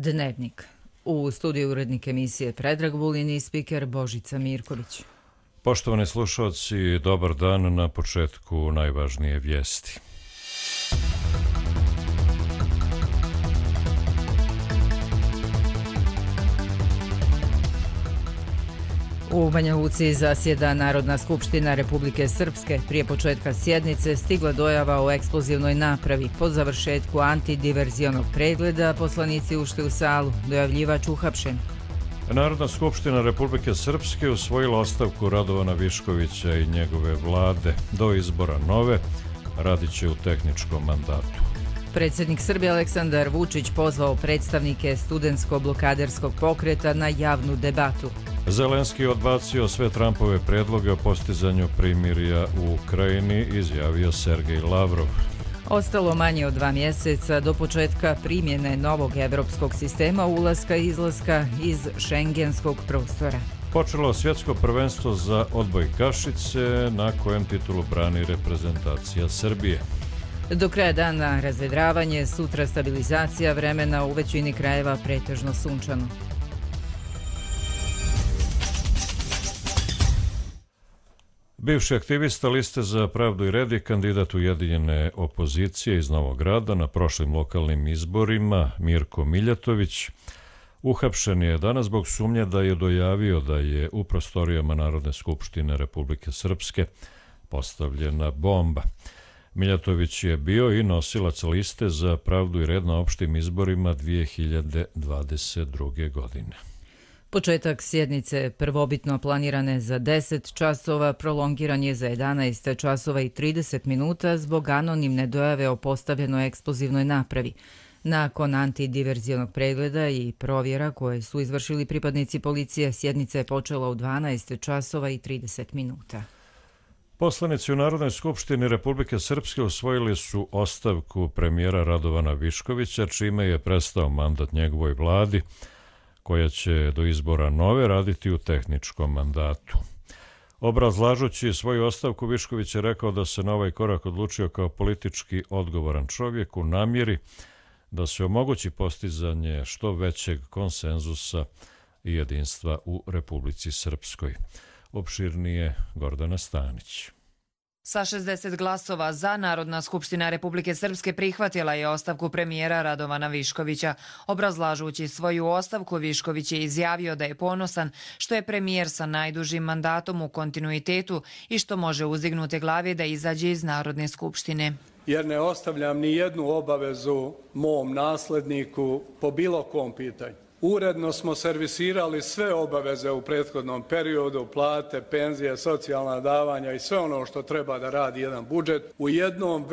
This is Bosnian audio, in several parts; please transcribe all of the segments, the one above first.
Dnevnik. U studiju urednik emisije Predrag Vulin i spiker Božica Mirković. Poštovani slušalci, dobar dan. Na početku najvažnije vijesti. U Banja Luci zasjeda Narodna skupština Republike Srpske. Prije početka sjednice stigla dojava o eksplozivnoj napravi. Po završetku antidiverzionog pregleda poslanici ušli u salu. Dojavljivač uhapšen. Narodna skupština Republike Srpske usvojila ostavku Radovana Viškovića i njegove vlade. Do izbora nove radit će u tehničkom mandatu. Predsjednik Srbije Aleksandar Vučić pozvao predstavnike studentsko-blokaderskog pokreta na javnu debatu. Zelenski odbacio sve Trumpove predloge o postizanju primirja u Ukrajini, izjavio Sergej Lavrov. Ostalo manje od 2 mjeseca do početka primjene novog evropskog sistema ulaska i izlaska iz šengenskog prostora. Počelo svjetsko prvenstvo za odbojkašice, na kojem titulu brani reprezentacija Srbije. Do kraja dana razvedravanje, sutra stabilizacija vremena, u većini krajeva pretežno sunčano. Bivši aktivista Liste za pravdu i red i kandidat ujedinjene opozicije iz Novog Grada na prošlim lokalnim izborima, Mirko Miljatović, uhapšen je danas zbog sumnje da je dojavio da je u prostorijama Narodne skupštine Republike Srpske postavljena bomba. Miljatović je bio i nosilac Liste za pravdu i red na opštim izborima 2022. godine. Početak sjednice, prvobitno planirane za 10 časova, prolongiran je za 11 časova i 30 minuta zbog anonimne dojave o postavljenoj eksplozivnoj napravi. Nakon antidiverzionog pregleda i provjera koje su izvršili pripadnici policije, sjednica je počela u 12 časova i 30 minuta. Poslanici u Narodnoj skupštini Republike Srpske usvojili su ostavku premijera Radovana Viškovića, čime je prestao mandat njegovoj vladi, koja će do izbora nove raditi u tehničkom mandatu. Obrazlažući svoju ostavku, Višković je rekao da se na ovaj korak odlučio kao politički odgovoran čovjek u namjeri da se omogući postizanje što većeg konsenzusa i jedinstva u Republici Srpskoj. Opširnije Gordana Stanić. Sa 60 glasova za, Narodna skupština Republike Srpske prihvatila je ostavku premijera Radovana Viškovića. Obrazlažući svoju ostavku, Višković je izjavio da je ponosan što je premijer sa najdužim mandatom u kontinuitetu i što može uzdignute glave da izađe iz Narodne skupštine. Jer ne ostavljam ni jednu obavezu mom nasledniku po bilo kom pitanju. Uredno smo servisirali sve obaveze u prethodnom periodu, plate, penzije, socijalna davanja i sve ono što treba da radi jedan budžet u jednom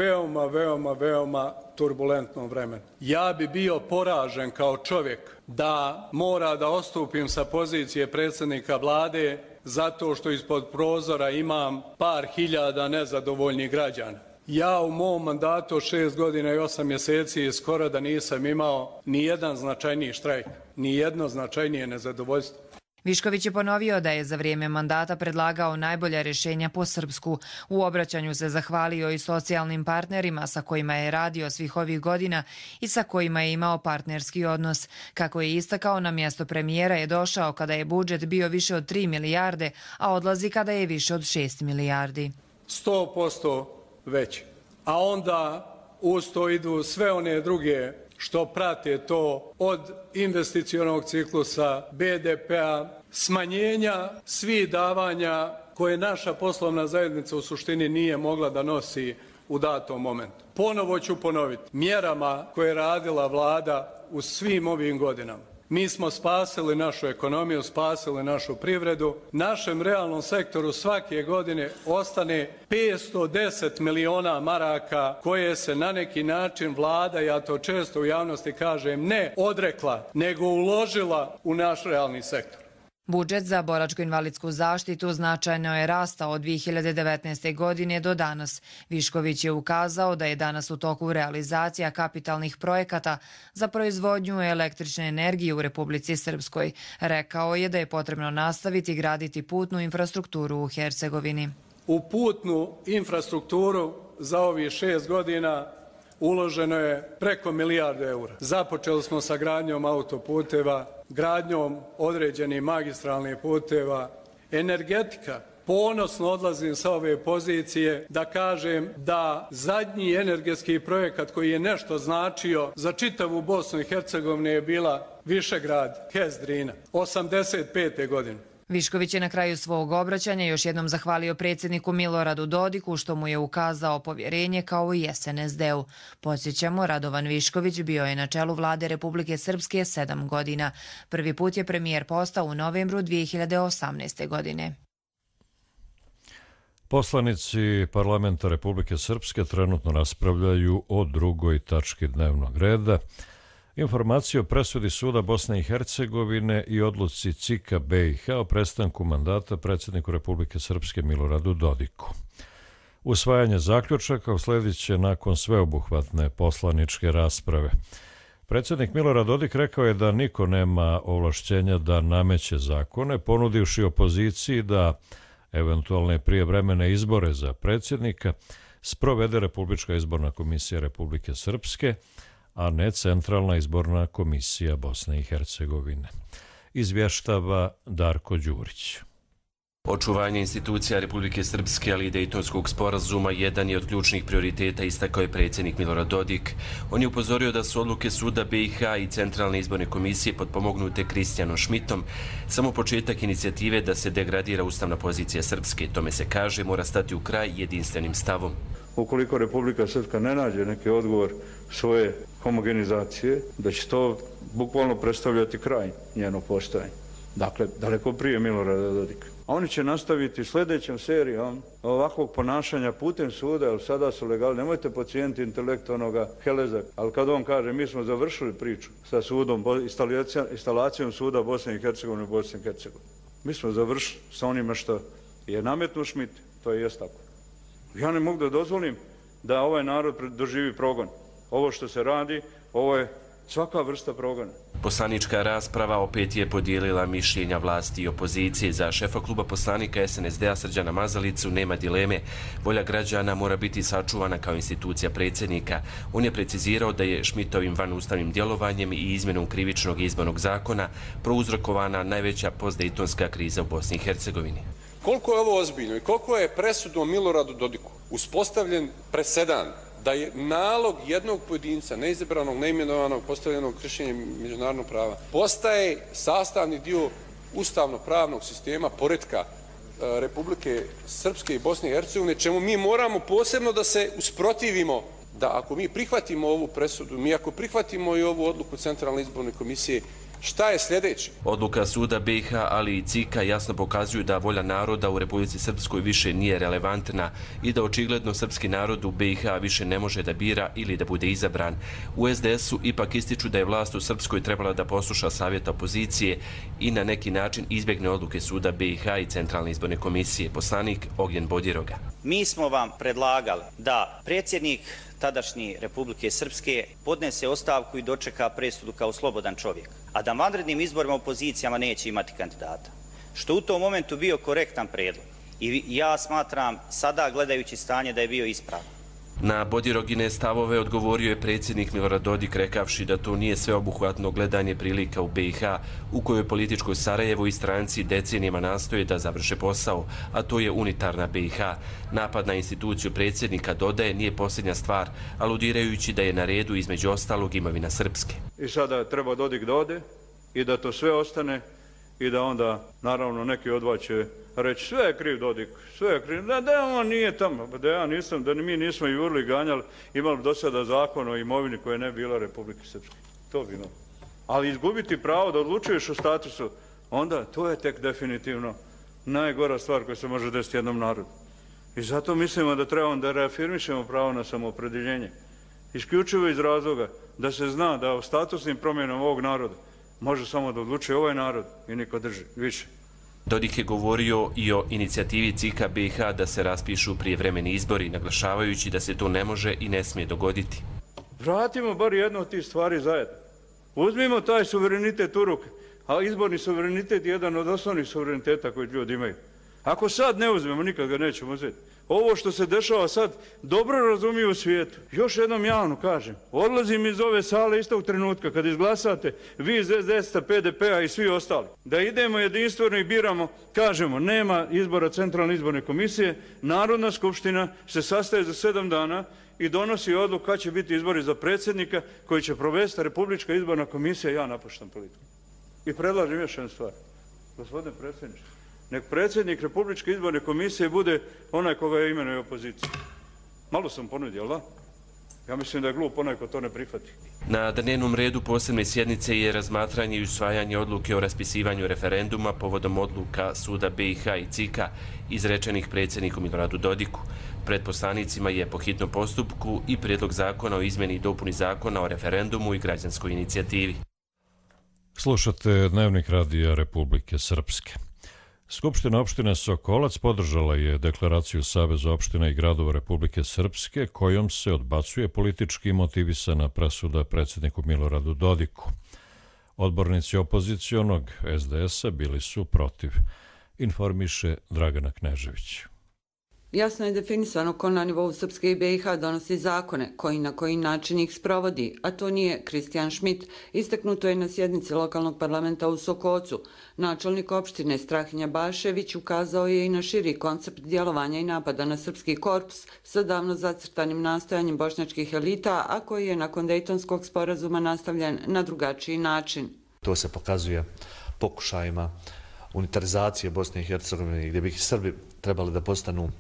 veoma turbulentnom vremenu. Ja bi bio poražen kao čovjek da mora da odstupim sa pozicije predsjednika vlade zato što ispod prozora imam par hiljada nezadovoljnih građana. Ja u mom mandatu 6 godina i 8 mjeseci skoro da nisam imao ni jedan značajniji štrajk, ni jedno značajnije nezadovoljstvo. Višković je ponovio da je za vrijeme mandata predlagao najbolja rješenja po srpsku. U obraćanju se zahvalio i socijalnim partnerima sa kojima je radio svih ovih godina i sa kojima je imao partnerski odnos. Kako je istakao, na mjesto premijera je došao kada je budžet bio više od 3 milijarde, a odlazi kada je više od 6 milijardi. 100% veći. A onda uz to idu sve one druge što prate to, od investicionog ciklusa, BDP-a, smanjenja svih davanja koje naša poslovna zajednica u suštini nije mogla da nosi u datom momentu. Ponovo ću ponoviti, mjerama koje je radila vlada u svim ovim godinama. Mi smo spasili našu ekonomiju, spasili našu privredu. Našem realnom sektoru svake godine ostane 510 miliona maraka koje se na neki način vlada, ja to često u javnosti kažem, ne odrekla, nego uložila u naš realni sektor. Budžet za boračko-invalidsku zaštitu značajno je rastao od 2019. godine do danas. Višković je ukazao da je danas u toku realizacija kapitalnih projekata za proizvodnju električne energije u Republici Srpskoj. Rekao je da je potrebno nastaviti graditi putnu infrastrukturu u Hercegovini. U putnu infrastrukturu za ovih 6 godina uloženo je preko milijardu eura. Započeli smo sa gradnjom autoputeva, gradnjom određenih magistralnih puteva, energetika. Ponosno odlazim sa ove pozicije da kažem da zadnji energetski projekat koji je nešto značio za čitavu Bosnu i Hercegovinu je bila Višegrad HES Drina 85. godine. Višković je na kraju svog obraćanja još jednom zahvalio predsjedniku Miloradu Dodiku što mu je ukazao povjerenje kao i SNSD-u. Podsjećamo, Radovan Višković bio je na čelu vlade Republike Srpske 7 godina. Prvi put je premijer postao u novembru 2018. godine. Poslanici parlamenta Republike Srpske trenutno raspravljaju o drugoj tački dnevnog reda. Informaciju o presudi Suda Bosne i Hercegovine i odluci CIK-a BiH o prestanku mandata predsjedniku Republike Srpske Miloradu Dodiku. Usvajanje zaključaka usledit će nakon sveobuhvatne poslaničke rasprave. Predsjednik Milorad Dodik rekao je da niko nema ovlašćenja da nameće zakone, ponudivši opoziciji da eventualne prijevremene izbore za predsjednika sprovede Republička izborna komisija Republike Srpske, a ne Centralna izborna komisija Bosne i Hercegovine. Izvještava Darko Đurić. Očuvanje institucija Republike Srpske, ali i Dejtonskog sporazuma jedan je od ključnih prioriteta, istakao je predsjednik Milorad Dodik. On je upozorio da su odluke Suda BiH i Centralne izborne komisije potpomognute Kristijanom Šmitom samo početak inicijative da se degradira ustavna pozicija Srpske. Tome se kaže mora stati u kraj jedinstvenim stavom. Ukoliko Republika Srpska ne nađe neki odgovor svoje homogenizacije, da će to bukvalno predstavljati kraj njeno postojanje. Dakle, daleko prije Milorada Dodika. Oni će nastaviti sljedećom serijom ovakvog ponašanja putem suda, jer sada su legalni. Nemojte podcijeniti intelektualnoga Heleza, ali kad on kaže mi smo završili priču sa sudom, instalacijom suda Bosne i Hercegovine u Bosni i Hercegovini. Mi smo završili sa onime što je nametnuo Šmit, to je jest tako. Ja ne mogu da dozvolim da ovaj narod doživi progon. Ovo što se radi, ovo je svaka vrsta progona. Poslanička rasprava opet je podijelila mišljenja vlasti i opozicije. Za šefa kluba poslanika SNSD-a Srđana Mazalicu nema dileme. Volja građana mora biti sačuvana kao institucija predsjednika. On je precizirao da je Šmitovim vanustavnim djelovanjem i izmjenom krivičnog i izbornog zakona prouzrokovana najveća postdejtonska kriza u Bosni i Hercegovini. Koliko je ovo ozbiljno i koliko je presudom Miloradu Dodiku uspostavljen presedan da je nalog jednog pojedinca, neizabranog, neimenovanog, postavljenog kršenjem međunarodnog prava, postaje sastavni dio ustavno-pravnog sistema poretka Republike Srpske i Bosne i Hercegovine, čemu mi moramo posebno da se usprotivimo, da ako mi prihvatimo ovu presudu, mi ako prihvatimo i ovu odluku Centralne izborne komisije, šta je sljedeće? Odluka Suda BiH, ali i CIK-a jasno pokazuju da volja naroda u Republici Srpskoj više nije relevantna i da očigledno srpski narod u BiH više ne može da bira ili da bude izabran. U SDS-u ipak ističu da je vlast u Srpskoj trebala da posluša savjeta opozicije i na neki način izbjegne odluke Suda BiH i Centralne izborne komisije. Poslanik Ognjen Bodiroga. Mi smo vam predlagali da predsjednik tadašnji Republike Srpske podnese ostavku i dočeka presudu kao slobodan čovjek, a da vanrednim izborima opozicijama neće imati kandidata. Što u tom momentu bio korektan predlog. I ja smatram sada, gledajući stanje, da je bio ispravan. Na Bodirogine stavove odgovorio je predsjednik Milorad Dodik rekavši da to nije sveobuhvatno gledanje prilika u BiH u kojoj političko Sarajevo i stranci decenijama nastoje da završe posao, a to je unitarna BiH. Napad na instituciju predsjednika, dodaje, nije posljednja stvar, aludirajući da je na redu između ostalog imovina Srpske. I sada treba Dodik da ode i da to sve ostane i da onda, naravno, neki od vas će reći sve je kriv Dodik, sve je kriv, da on nije tamo, da ja nisam, da mi nismo jurili, ganjali, imali do sada zakon o imovini koja ne bila Republike Srpske. To bi imalo. Ali izgubiti pravo da odlučuješ o statusu, onda to je tek definitivno najgora stvar koja se može desiti jednom narodu. I zato mislimo da trebamo da reafirmišemo pravo na samoopredjeljenje. Isključivo iz razloga da se zna da o statusnim promjenama ovog naroda može samo da odlučuje ovaj narod i niko drži više. Dodik je govorio i o inicijativi CIK-a BiH da se raspišu prijevremeni izbori, naglašavajući da se to ne može i ne smije dogoditi. Vratimo bar jednu od tih stvari zajedno. Uzmimo taj suverenitet u ruke, a izborni suverenitet je jedan od osnovnih suvereniteta koji ljudi imaju. Ako sad ne uzmemo, nikad ga nećemo uzeti. ovo što se dešava sad dobro razumiju u svijetu. Još jednom javno kažem, odlazim iz ove sale isto u trenutka kad izglasate vi iz SDS-a, PDP-a i svi ostali. Da idemo jedinstveno i biramo, kažemo, nema izbora Centralne izborne komisije, Narodna skupština se sastaje za 7 dana i donosi odluku kad će biti izbori za predsjednika koji će provesti Republička izborna komisija, ja napuštam politiku. I predlažem još jednu stvar. Gospodine predsjedniče, nek predsjednik Republičke izborne komisije bude onaj koga je imenuje opozicija. Malo sam ponudio, ali da? Ja mislim da je glup onaj ko to ne prihvati. Na dnevnom redu posebne sjednice je razmatranje i usvajanje odluke o raspisivanju referenduma povodom odluka Suda BiH i CIK-a izrečenih predsjedniku Miloradu Dodiku. Pred poslanicima je po hitnom postupku i prijedlog zakona o izmjeni i dopuni zakona o referendumu i građanskoj inicijativi. Slušate Dnevnik radija Republike Srpske. Skupština opštine Sokolac podržala je deklaraciju Saveza opština i gradova Republike Srpske kojom se odbacuje politički motivisana presuda predsjedniku Miloradu Dodiku. Odbornici opozicionog SDS-a bili su protiv, informiše Dragana Knežević. Jasno je definisano ko na nivou Srpske i BiH donosi zakone, koji na koji način ih sprovodi, a to nije Kristijan Šmit. Istaknuto je na sjednici lokalnog parlamenta u Sokocu. Načelnik opštine Strahinja Bašević ukazao je i na širi koncept djelovanja i napada na srpski korpus sa davno zacrtanim nastojanjem bošnjačkih elita, a koji je nakon Dejtonskog sporazuma nastavljen na drugačiji način. To se pokazuje pokušajima unitarizacije Bosne i Hercegovine, gdje bi Srbi trebali da postanu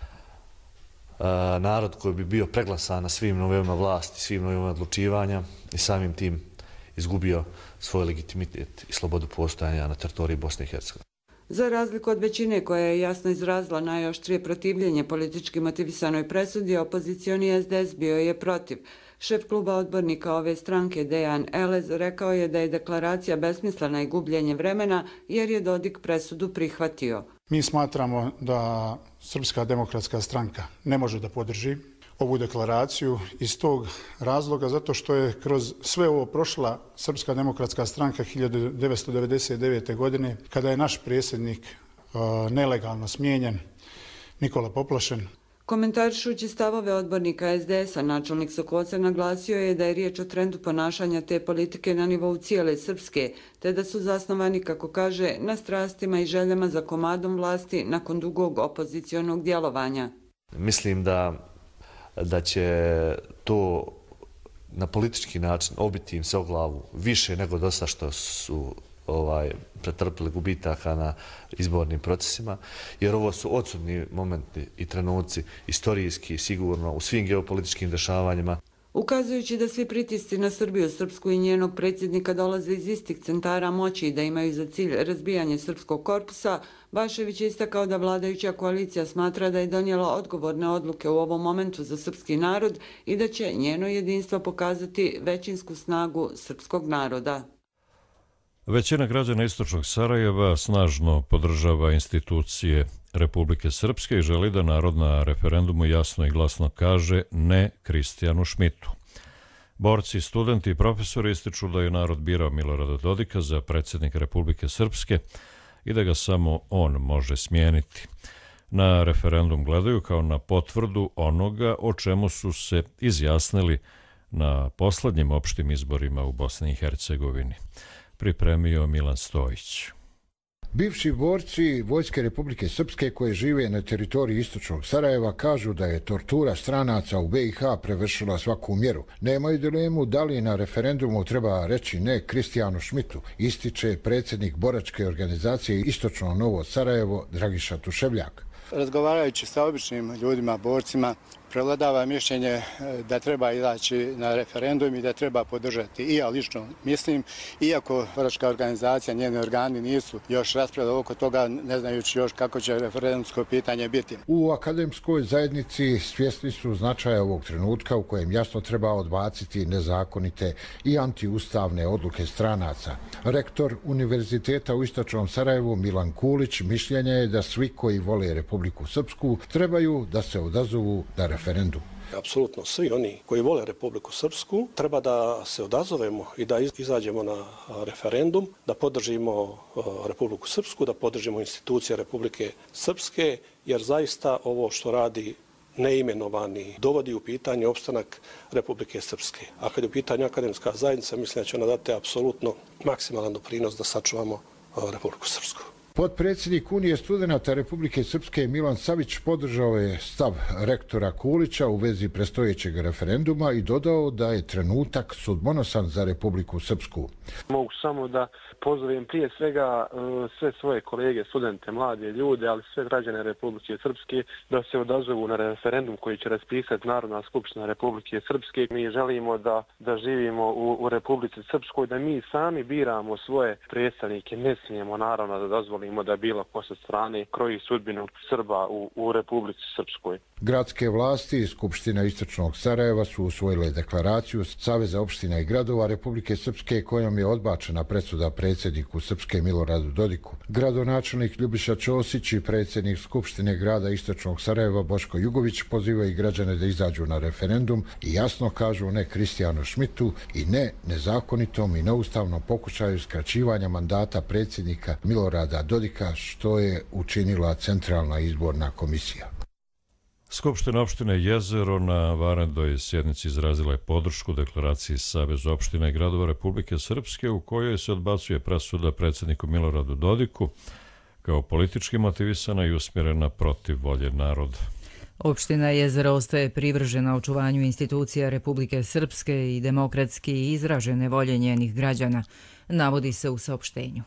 narod koji bi bio preglasan na svim nivoima vlasti, svim nivoima odlučivanja i samim tim izgubio svoj legitimitet i slobodu postojanja na teritoriji Bosne i Hercegovine. Za razliku od većine koja je jasno izrazila najoštrije protivljenje politički motivisanoj presudi, opozicioni SDS bio je protiv. Šef kluba odbornika ove stranke Dejan Elez rekao je da je deklaracija besmislena i gubljenje vremena jer je Dodik presudu prihvatio. Mi smatramo da Srpska demokratska stranka ne može da podrži ovu deklaraciju iz tog razloga zato što je kroz sve ovo prošla Srpska demokratska stranka 1999. godine kada je naš predsjednik nelegalno smijenjen, Nikola Poplašen. Komentarišući stavove odbornika SDS-a, načelnik Sokoca naglasio je da je riječ o trendu ponašanja te politike na nivou cijele Srpske, te da su zasnovani, kako kaže, na strastima i željama za komadom vlasti nakon dugog opozicionog djelovanja. Mislim da će to na politički način obiti im se o glavu više nego dosta što su pretrpili gubitaka na izbornim procesima, jer ovo su odsudni momenti i trenuci istorijski, sigurno, u svim geopolitičkim dešavanjima. Ukazujući da svi pritisci na Srbiju, Srpsku i njenog predsjednika dolaze iz istih centara moći i da imaju za cilj razbijanje srpskog korpusa, Bašević je istakao da vladajuća koalicija smatra da je donijela odgovorne odluke u ovom momentu za srpski narod i da će njeno jedinstvo pokazati većinsku snagu srpskog naroda. Većina građana istočnog Sarajeva snažno podržava institucije Republike Srpske i želi da narod na referendumu jasno i glasno kaže ne Kristijanu Šmitu. Borci, studenti i profesori ističu da je narod birao Milorada Dodika za predsjednika Republike Srpske i da ga samo on može smijeniti. Na referendum gledaju kao na potvrdu onoga o čemu su se izjasnili na poslednjim opštim izborima u Bosni i Hercegovini. Pripremio Milan Stojić. Bivši borci Vojske Republike Srpske koje žive na teritoriji istočnog Sarajeva kažu da je tortura stranaca u BiH prevršila svaku mjeru. Nemaju dilemu da li na referendumu treba reći ne Kristijanu Šmitu, ističe predsjednik boračke organizacije Istočno Novo Sarajevo Dragiša Tuševljak. Razgovarajući sa običnim ljudima, borcima, prevladava mišljenje da treba izaći na referendum i da treba podržati. I ja lično mislim, iako boračka organizacija, njeni organi nisu još raspravljali oko toga, ne znajući još kako će referendumsko pitanje biti. U akademskoj zajednici svjesni su značaja ovog trenutka u kojem jasno treba odbaciti nezakonite i antiustavne odluke stranaca. Rektor Univerziteta u Istočnom Sarajevu Milan Kulić mišljenja je da svi koji vole Republiku Srpsku trebaju da se odazovu na referendum. Apsolutno svi oni koji vole Republiku Srpsku treba da se odazovemo i da izađemo na referendum, da podržimo Republiku Srpsku, da podržimo institucije Republike Srpske, jer zaista ovo što radi neimenovani dovodi u pitanje opstanak Republike Srpske. A kad je u pitanju akademska zajednica, mislim da će ona dati apsolutno maksimalan doprinos da sačuvamo Republiku Srpsku. Potpredsjednik Unije studenata Republike Srpske Milan Savić podržao je stav rektora Kulića u vezi predstojećeg referenduma i dodao da je trenutak sudbonosan za Republiku Srpsku. Mogu samo da pozovem prije svega sve svoje kolege, studente, mlade ljude, ali sve građane Republike Srpske da se odazovu na referendum koji će raspisati Narodna skupština Republike Srpske. Mi želimo da živimo u Republici Srpskoj, da mi sami biramo svoje predstavnike. Ne smijemo naravno da dozvolimo da bilo ko sa strane kroji sudbinu Srba u Republici Srpskoj. Gradske vlasti i Skupština Istočnog Sarajeva su usvojile deklaraciju Saveza opština i gradova Republike Srpske kojom je odbačena presuda predsjedniku Srpske Miloradu Dodiku. Gradonačelnik Ljubiša Ćosić i predsjednik Skupštine grada Istočnog Sarajeva Boško Jugović pozivaju građane da izađu na referendum i jasno kažu ne Kristijanu Šmitu i ne nezakonitom i neustavnom pokušaju skraćivanja mandata predsjednika Milorada Dodika, što je učinila Centralna izborna komisija. Skupština opštine Jezero na vanrednoj sjednici izrazila je podršku deklaraciji Saveza opština i gradova Republike Srpske u kojoj se odbacuje presuda predsjedniku Miloradu Dodiku kao politički motivisana i usmjerena protiv volje naroda. Opština Jezero ostaje privržena očuvanju institucija Republike Srpske i demokratski izražene volje njenih građana, navodi se u saopštenju.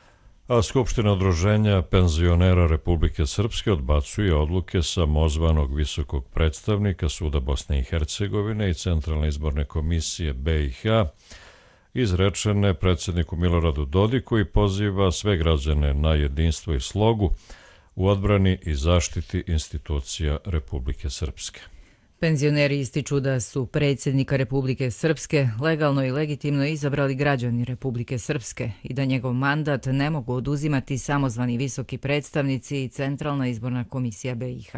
A Skupština udruženja penzionera Republike Srpske odbacuje odluke samozvanog visokog predstavnika Suda Bosne i Hercegovine i Centralne izborne komisije BiH izrečene predsjedniku Miloradu Dodiku i poziva sve građane na jedinstvo i slogu u odbrani i zaštiti institucija Republike Srpske. Penzioneri ističu da su predsjednika Republike Srpske legalno i legitimno izabrali građani Republike Srpske i da njegov mandat ne mogu oduzimati samozvani visoki predstavnici i Centralna izborna komisija BiH.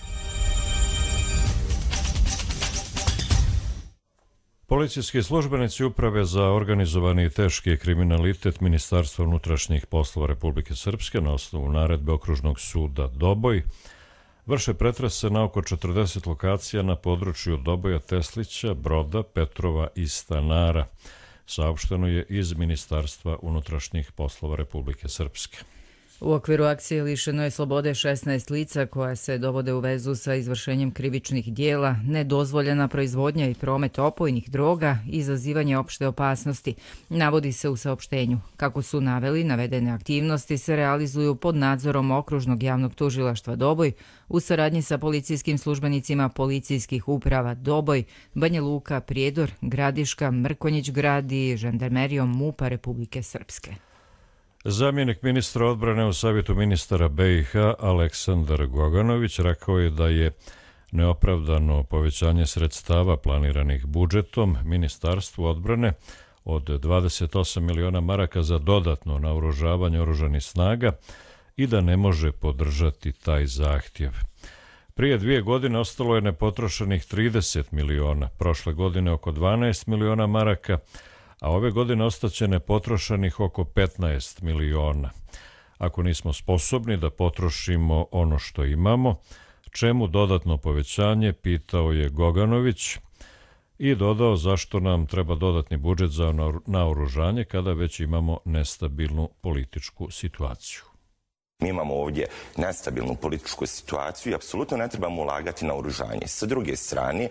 Policijski službenici Uprave za organizovani i teški kriminalitet Ministarstva unutrašnjih poslova Republike Srpske na osnovu naredbe Okružnog suda Doboj vrše pretrese na oko 40 lokacija na području Doboja, Teslića, Broda, Petrova i Stanara, saopšteno je iz Ministarstva unutrašnjih poslova Republike Srpske. U okviru akcije lišeno je slobode 16 lica koja se dovode u vezu sa izvršenjem krivičnih dijela, nedozvoljena proizvodnja i promet opojnih droga i izazivanje opšte opasnosti, navodi se u saopštenju. Kako su naveli, navedene aktivnosti se realizuju pod nadzorom Okružnog javnog tužilaštva Doboj u saradnji sa policijskim službenicima policijskih uprava Doboj, Banja Luka, Prijedor, Gradiška, Mrkonjić grad i žandarmerijom MUP-a Republike Srpske. Zamjenik ministra odbrane u Savjetu ministara BiH Aleksandar Goganović rekao je da je neopravdano povećanje sredstava planiranih budžetom Ministarstvu odbrane od 28 miliona maraka za dodatno naoružavanje oružanih snaga i da ne može podržati taj zahtjev. Prije 2 godine ostalo je nepotrošenih 30 miliona, prošle godine oko 12 miliona maraka, a ove godine ostaće nepotrošenih oko 15 miliona. Ako nismo sposobni da potrošimo ono što imamo, čemu dodatno povećanje, pitao je Goganović i dodao zašto nam treba dodatni budžet za naoružanje kada već imamo nestabilnu političku situaciju. Mi imamo ovdje nestabilnu političku situaciju i apsolutno ne trebamo ulagati na oružanje. Sa druge strane,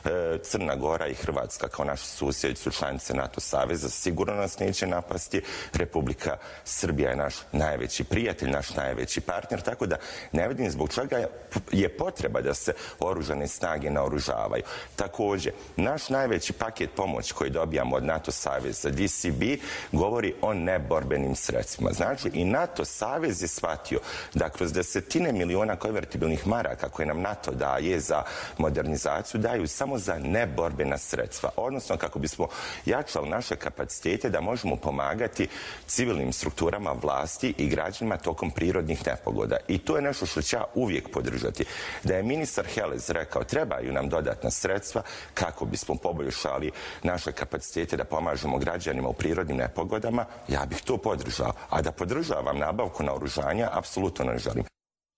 Crna Gora i Hrvatska kao naši susjedi su članice NATO saveza, sigurno nas neće napasti. Republika Srbija je naš najveći prijatelj, naš najveći partner, tako da ne vidim zbog čega je potreba da se oružane snage naoružavaju. Također, naš najveći paket pomoći koji dobijamo od NATO saveza, DCB, govori o neborbenim sredstvima. Znači, i NATO savez je shvatio shvatio da kroz desetine miliona konvertibilnih maraka koje nam NATO daje za modernizaciju daju samo za neborbena sredstva, odnosno kako bismo jačali naše kapacitete da možemo pomagati civilnim strukturama vlasti i građanima tokom prirodnih nepogoda. I to je nešto što ću ja uvijek podržati. Da je ministar Helez rekao trebaju nam dodatna sredstva kako bismo poboljšali naše kapacitete da pomažemo građanima u prirodnim nepogodama, ja bih to podržao. A da podržavam nabavku naoružanja, apsolutno ne želim.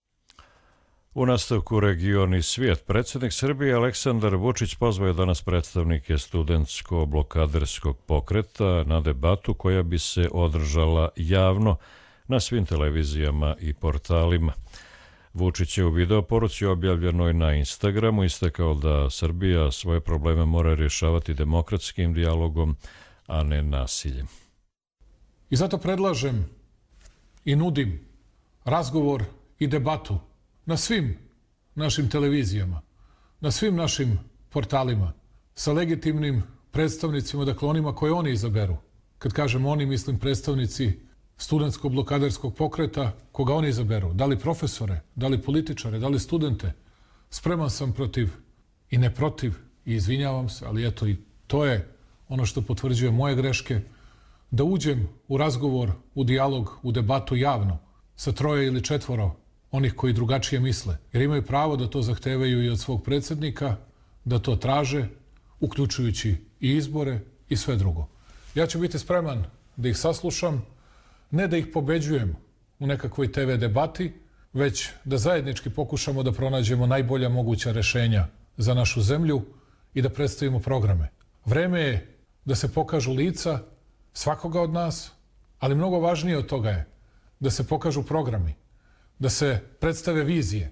U nastavku Region i svijet, predsjednik Srbije Aleksandar Vučić pozvao je danas predstavnike studentsko-blokaderskog pokreta na debatu koja bi se održala javno na svim televizijama i portalima. Vučić je u video poruci objavljenoj na Instagramu istakao da Srbija svoje probleme mora rješavati demokratskim dijalogom, a ne nasiljem. I zato predlažem i nudim razgovor i debatu na svim našim televizijama, na svim našim portalima, sa legitimnim predstavnicima, dakle onima koje oni izaberu. Kad kažem oni, mislim predstavnici studentsko-blokaderskog pokreta, koga oni izaberu. Da li profesore, da li političare, da li studente. Spreman sam protiv i ne protiv i izvinjavam se, ali eto i to je ono što potvrđuje moje greške, da uđem u razgovor, u dijalog, u debatu javno sa 3 ili 4 onih koji drugačije misle. Jer imaju pravo da to zahtevaju i od svog predsjednika, da to traže, uključujući i izbore i sve drugo. Ja ću biti spreman da ih saslušam, ne da ih pobeđujem u nekakvoj TV debati, već da zajednički pokušamo da pronađemo najbolja moguća rešenja za našu zemlju i da predstavimo programe. Vreme je da se pokažu lica svakoga od nas, ali mnogo važnije od toga je da se pokažu programi, da se predstave vizije.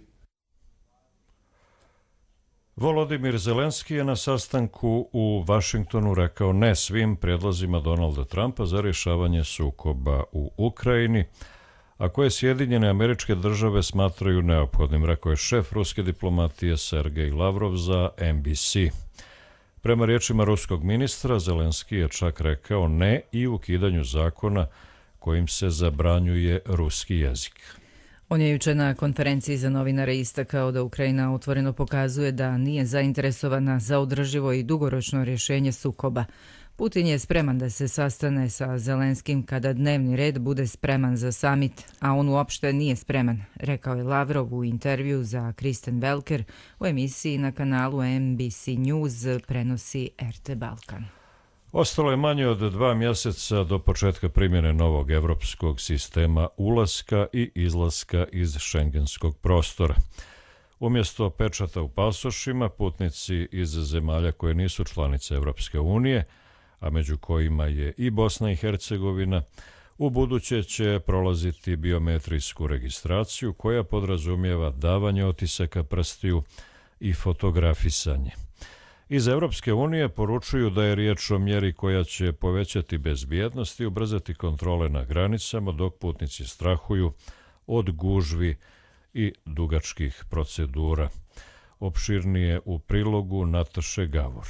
Volodimir Zelenski je na sastanku u Vašingtonu rekao ne svim prijedlozima Donalda Trumpa za rješavanje sukoba u Ukrajini, a koje Sjedinjene Američke Države smatraju neophodnim, rekao je šef ruske diplomatije Sergej Lavrov za NBC. Prema riječima ruskog ministra, Zelenski je čak rekao ne i ukidanju zakona kojim se zabranjuje ruski jezik. On je juče na konferenciji za novinare istakao da Ukrajina otvoreno pokazuje da nije zainteresovana za održivo i dugoročno rješenje sukoba. Putin je spreman da se sastane sa Zelenskim kada dnevni red bude spreman za samit, a on uopšte nije spreman, rekao je Lavrov u intervju za Kristen Welker u emisiji na kanalu NBC News, prenosi RT Balkan. Ostalo je manje od 2 mjeseca do početka primjene novog evropskog sistema ulaska i izlaska iz šengenskog prostora. Umjesto pečata u pasošima, putnici iz zemalja koje nisu članice Evropske unije, a među kojima je i Bosna i Hercegovina, u buduće će prolaziti biometrijsku registraciju koja podrazumijeva davanje otisaka prstiju i fotografisanje. Iz Evropske unije poručuju da je riječ o mjeri koja će povećati bezbjednost i ubrzati kontrole na granicama, dok putnici strahuju od gužvi i dugačkih procedura. Opširnije u prilogu Nataše Gavor.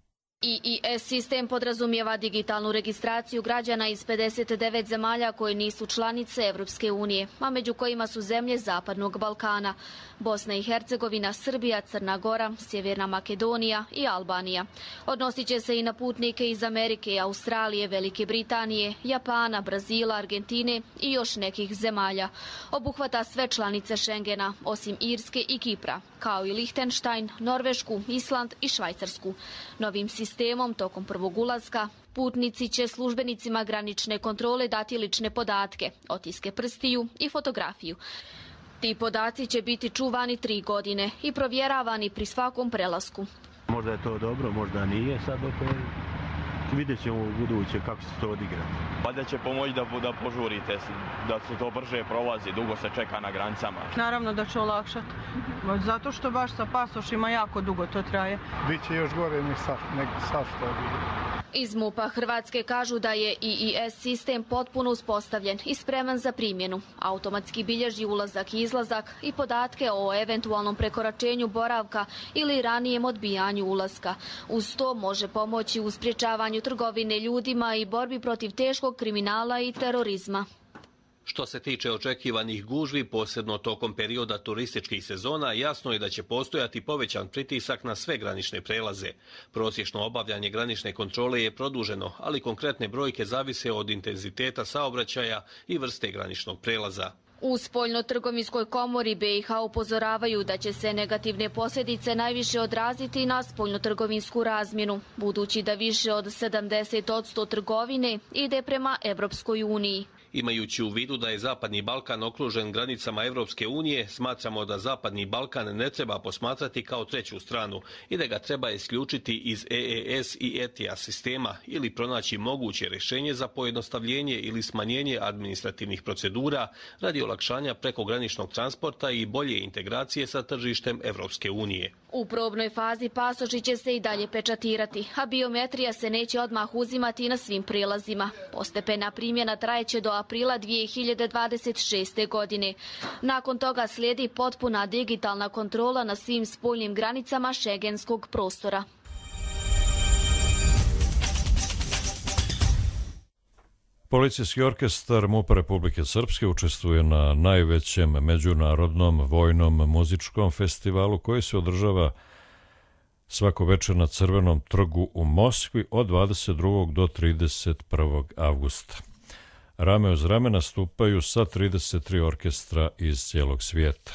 EES sistem podrazumijeva digitalnu registraciju građana iz 59 zemalja koje nisu članice Evropske unije, a među kojima su zemlje Zapadnog Balkana, Bosna i Hercegovina, Srbija, Crna Gora, Sjeverna Makedonija i Albanija. Odnosit će se i na putnike iz Amerike, Australije, Velike Britanije, Japana, Brazila, Argentine i još nekih zemalja. Obuhvata sve članice Schengena, osim Irske i Kipra, kao i Lihtenštajn, Norvešku, Island i Švajcarsku. Novim sistemom tokom prvog ulaska putnici će službenicima granične kontrole dati lične podatke, otiske prstiju i fotografiju. Ti podaci će biti čuvani 3 godine i provjeravani pri svakom prelasku. Možda je to dobro, možda nije, sad opet vidjet ćemo u buduće kako se to odigra. Valjda će pomoći da požurite, da se to brže prolazi, dugo se čeka na granicama. Naravno da će olakšati, zato što baš sa pasošima jako dugo to traje. Biće još gore nego sad što je. Iz MUP-a Hrvatske kažu da je EES sistem potpuno uspostavljen i spreman za primjenu. Automatski bilježi ulazak i izlazak i podatke o eventualnom prekoračenju boravka ili ranijem odbijanju ulaska. Uz to može pomoći u sprječavanju trgovine ljudima i borbi protiv teškog kriminala i terorizma. Što se tiče očekivanih gužvi, posebno tokom perioda turističkih sezona, jasno je da će postojati povećan pritisak na sve granične prelaze. Prosječno obavljanje granične kontrole je produženo, ali konkretne brojke zavise od intenziteta saobraćaja i vrste graničnog prelaza. U Spoljnotrgovinskoj komori BiH upozoravaju da će se negativne posljedice najviše odraziti na spoljnotrgovinsku razmjenu, budući da više od 70% trgovine ide prema Evropskoj uniji. Imajući u vidu da je Zapadni Balkan okružen granicama Evropske unije, smatramo da Zapadni Balkan ne treba posmatrati kao treću stranu i da ga treba isključiti iz EES i ETIAS sistema ili pronaći moguće rješenje za pojednostavljenje ili smanjenje administrativnih procedura radi olakšanja prekograničnog transporta i bolje integracije sa tržištem Evropske unije. U probnoj fazi pasoši će se i dalje pečatirati, a biometrija se neće odmah uzimati na svim prilazima. Postepena primjena trajeće do aprila 2026. godine. Nakon toga slijedi potpuna digitalna kontrola na svim spoljnim granicama šengenskog prostora. Policijski orkestar MUP-a Republike Srpske učestvuje na najvećem međunarodnom vojnom muzičkom festivalu koji se održava svako večer na Crvenom trgu u Moskvi od 22. do 31. avgusta. Rame uz rame nastupaju sa 33 orkestra iz cijelog svijeta.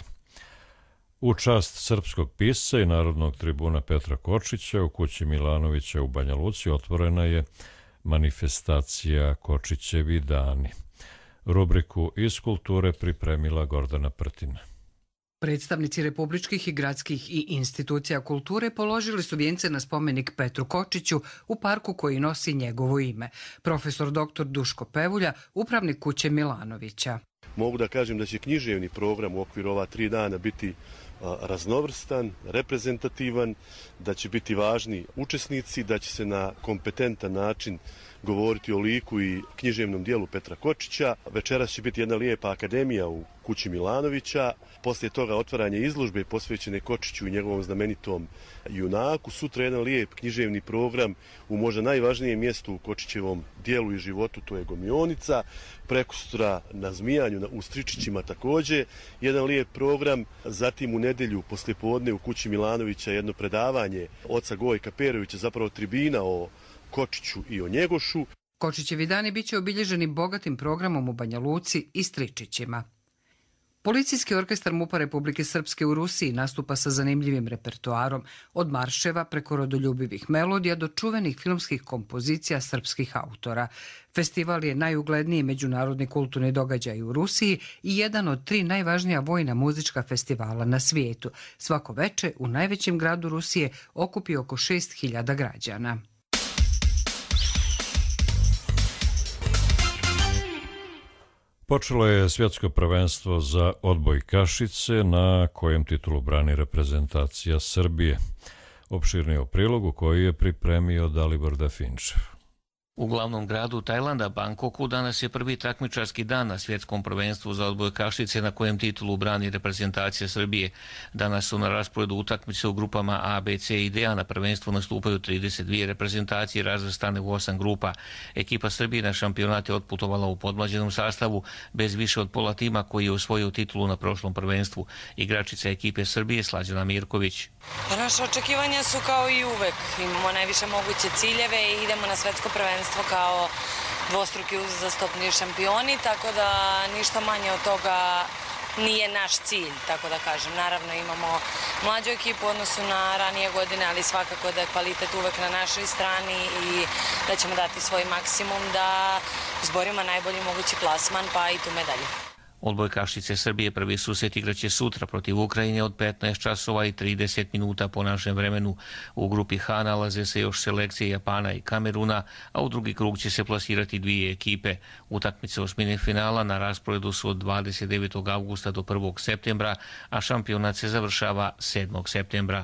U čast srpskog pisca i narodnog tribuna Petra Kočića u kući Milanovića u Banja Luci otvorena je manifestacija Kočićevi dani. Rubriku iz kulture pripremila Gordana Prtina. Predstavnici republičkih i gradskih i institucija kulture položili su vijence na spomenik Petru Kočiću u parku koji nosi njegovo ime. Profesor dr. Duško Pevulja, upravnik kuće Milanovića. Mogu da kažem da će književni program u okviru ova 3 dana biti raznovrstan, reprezentativan, da će biti važni učesnici, da će se na kompetentan način govoriti o liku i književnom dijelu Petra Kočića. Večeras će biti jedna lijepa akademija u kući Milanovića. Poslije toga otvaranje izložbe posvećene Kočiću i njegovom znamenitom junaku. Sutra jedan lijep književni program u možda najvažnijem mjestu u Kočićevom dijelu i životu, to je Gomionica. Prekosutra na Zmijanju, u Stričićima također jedan lijep program. Zatim u nedjelju poslijepodne u kući Milanovića jedno predavanje oca Gojka Perovića, zapravo tribina o Kočiću i o Njegošu. Kočićevi dani bit će obilježeni bogatim programom u Banja Luci i Stričićima. Policijski orkestar MUP-a Republike Srpske u Rusiji nastupa sa zanimljivim repertoarom, od marševa preko rodoljubivih melodija do čuvenih filmskih kompozicija srpskih autora. Festival je najugledniji međunarodni kulturni događaj u Rusiji i jedan od 3 najvažnija vojna muzička festivala na svijetu. Svako veče u najvećem gradu Rusije okupi oko 6.000 građana. Počelo je svjetsko prvenstvo za odbojkašice na kojem titulu brani reprezentacija Srbije. Opširnije o prilogu koji je pripremio Dalibor Dafinčev. U glavnom gradu Tajlanda, Bangkoku, danas je prvi takmičarski dan na svjetskom prvenstvu za odbojkašice na kojem titulu brani reprezentacija Srbije. Danas su na rasporedu utakmice u grupama A, B, C i D, a na prvenstvu nastupaju 32 reprezentacije razvrstane u 8 grupa. Ekipa Srbije na šampionat je otputovala u podmlađenom sastavu bez više od pola tima koji je osvojio titulu na prošlom prvenstvu. Igračica ekipe Srbije Slađana Mirković. Naše očekivanja su kao i uvek. Imamo najviše moguće ciljeve i idemo na svetsko prvenstvo kao dvostruki uzastopni šampioni, tako da ništa manje od toga nije naš cilj, tako da kažem. Naravno imamo mlađu ekipu u odnosu na ranije godine, ali svakako da je kvalitet uvek na našoj strani i da ćemo dati svoj maksimum da izborimo najbolji mogući plasman, pa i tu medalju. Odbojkašice Srbije prvi susret igraće sutra protiv Ukrajine od 15 časova i 30 minuta po našem vremenu. U grupi H nalaze se još selekcije Japana i Kameruna, a u drugi krug će se plasirati 2 ekipe. Utakmice osmine finala na rasporedu su od 29. avgusta do 1. septembra, a šampionat se završava 7. septembra.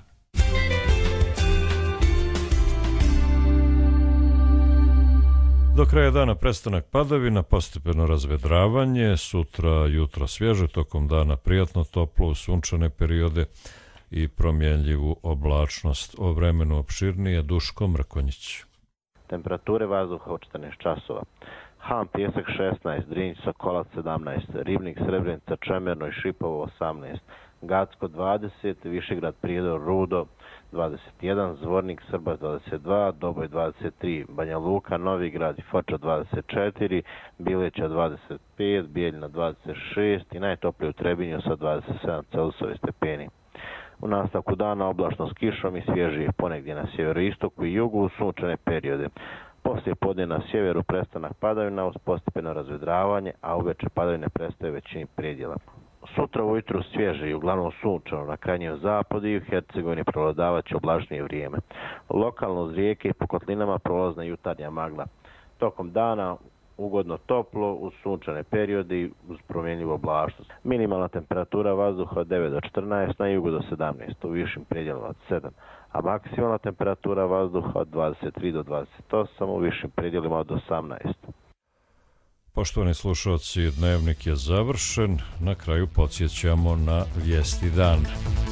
Do kraja dana prestanak padavina, postepeno razvedravanje, sutra jutro svježe, tokom dana prijatno toplo u sunčane periode i promjenljivu oblačnost. O vremenu opširnije Duško Mrkonjić. Temperature vazduha od 14 časova. Han Pjesak 16, Drinć Sokolac 17, Ribnik Srebrenica Čemerno i Šipovo 18, Gacko 20, Višegrad Prijedor Rudo 21, Zvornik Srbac 22, Doboj 23, Banja Luka, Novi Grad i Foča 24, Bileća 25, Bijeljina 26 i najtoplije u Trebinju sa 27 Celsiusovih stepeni. U nastavku dana oblačno s kišom i svježije ponegdje na sjeveroistoku i jugu u sunčane periode. Poslije podne na sjeveru prestanak padavina uz postepeno razvedravanje, a uveče padavine prestaje u većini predjela. Sutra ujutru svježe i uglavnom sunčano na krajnjem zapadu i u Hercegovini prevladavat će oblačnije vrijeme. Lokalno uz rijeke i po kotlinama prolazna jutarnja magla. Tokom dana ugodno toplo uz sunčane periode i uz promjenljivu oblačnost. Minimalna temperatura vazduha od 9 do 14, na jugu do 17, u višim predjelima od 7, a maksimalna temperatura vazduha od 23 do 28, u višim predjelima od 18. Poštovani slušalci, dnevnik je završen. Na kraju podsjećamo na vijesti dana.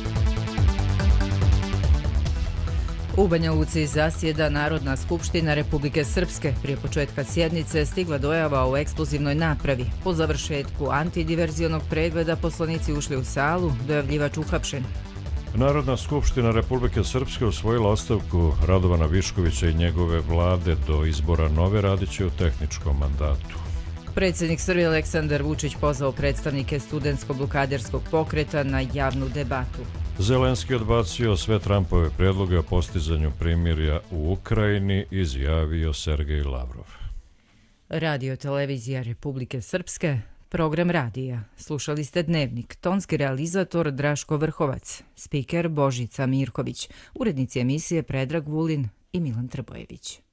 U Banja Luci zasjeda Narodna skupština Republike Srpske. Prije početka sjednice stigla dojava o eksplozivnoj napravi. Po završetku antidiverzionog pregleda poslanici ušli u salu, dojavljivač uhapšen. Narodna skupština Republike Srpske usvojila ostavku Radovana Viškovića i njegove vlade do izbora nove, radiće u tehničkom mandatu. Predsjednik Srbije Aleksandar Vučić pozvao predstavnike studentsko-blokaderskog pokreta na javnu debatu. Zelenski odbacio sve Trumpove predloge o postizanju primirja u Ukrajini, izjavio Sergej Lavrov. Radio televizija Republike Srpske, program radija. Slušali ste dnevnik, tonski realizator Draško Vrhovac, spiker Božica Mirković, urednici emisije Predrag Vulin i Milan Trbojević.